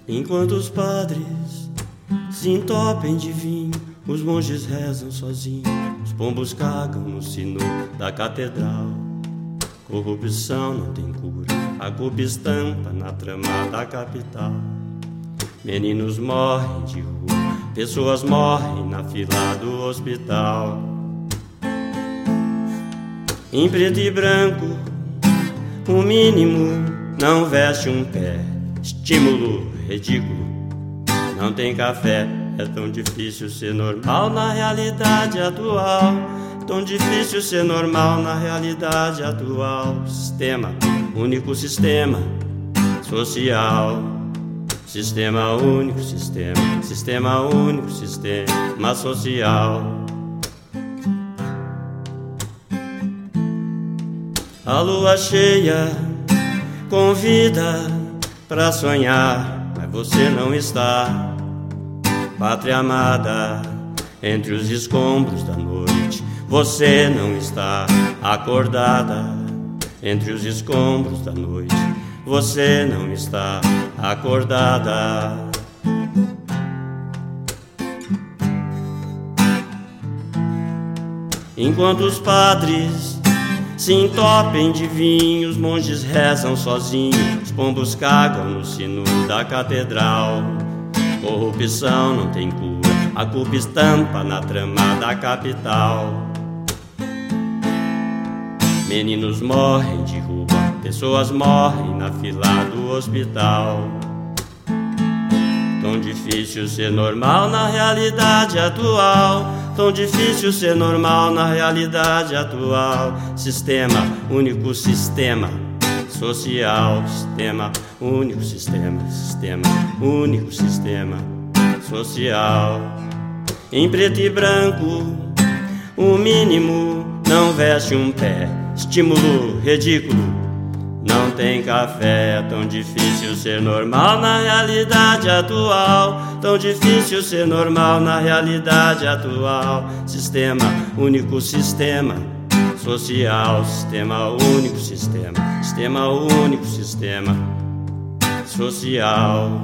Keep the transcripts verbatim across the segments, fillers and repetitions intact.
Enquanto os padres se entopem de vinho, os monges rezam sozinhos, os pombos cagam no sino da catedral. Corrupção não tem cura, a culpa estampa na trama da capital. Meninos morrem de rua, pessoas morrem na fila do hospital. Em preto e branco, o mínimo não veste um pé. Estímulo ridículo, não tem café. É tão difícil ser normal na realidade atual. Tão difícil ser normal na realidade atual. Sistema, único sistema social. Sistema único, sistema, sistema único, sistema social. A lua cheia convida pra sonhar, mas você não está. Pátria amada, entre os escombros da noite, você não está acordada. Entre os escombros da noite, você não está acordada. Enquanto os padres se entopem de vinho, os monges rezam sozinhos, os pombos cagam no sino da catedral. Corrupção não tem cura, a culpa estampa na trama da capital. Meninos morrem de rua, pessoas morrem na fila do hospital. Tão difícil ser normal na realidade atual. Tão difícil ser normal na realidade atual. Sistema, único sistema social. Sistema, único sistema. Sistema, único sistema social. Em preto e branco, o mínimo não veste um pé. Estímulo ridículo, não tem café. Tão difícil ser normal na realidade atual. Tão difícil ser normal na realidade atual. Sistema, único sistema social. Sistema, único sistema. Sistema, único sistema social.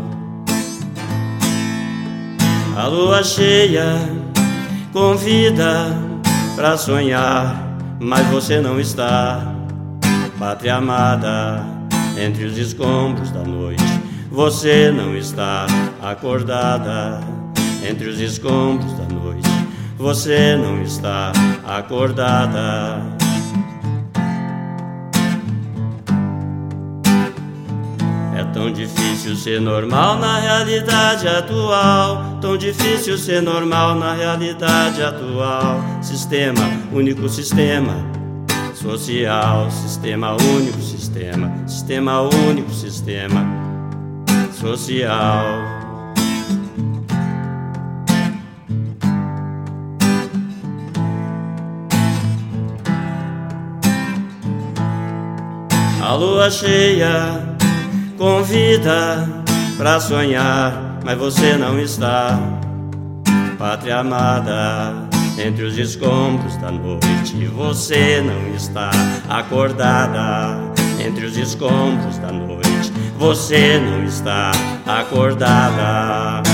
A lua cheia convida pra sonhar, mas você não está. Pátria amada, entre os escombros da noite, você não está acordada. Entre os escombros da noite, você não está acordada. É tão difícil ser normal na realidade atual. Tão difícil ser normal na realidade atual. Sistema, único sistema social. Sistema, único sistema. Sistema, único sistema social. A lua cheia convida pra sonhar, mas você não está. Pátria amada, entre os escombros da noite, você não está acordada. Entre os escombros da noite, você não está acordada.